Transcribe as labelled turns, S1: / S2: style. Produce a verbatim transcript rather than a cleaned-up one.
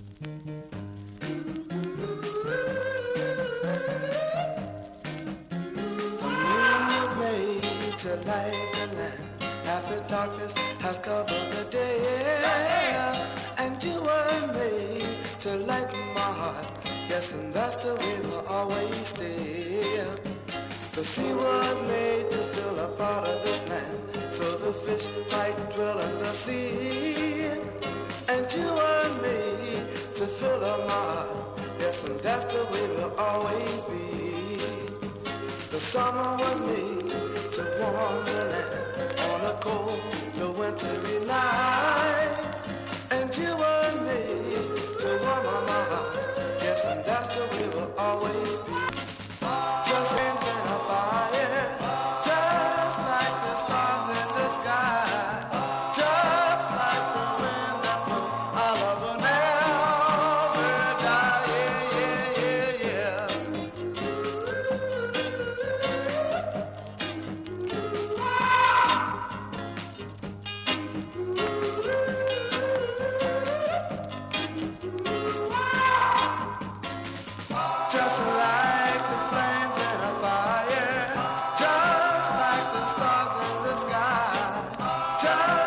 S1: To light the land, after darkness has covered the day, and you were made to lighten my heart. Yes, and that's the way we'll always stay. The sea was made to fill a part of this land, so the fish might dwell in the sea. And you were made to fill up my heart. Yes, and that's the way we'll always be. The summer was made to warm the land on a cold, the wintry night. And you were made to warm my heart. Yes, and that's the way we'll always be. Just hands in a fire, just like the stars in the sky, just like the wind that blows. Our love will never die. Yeah, yeah, yeah, just like the flames in a fire, just like the stars in the sky, just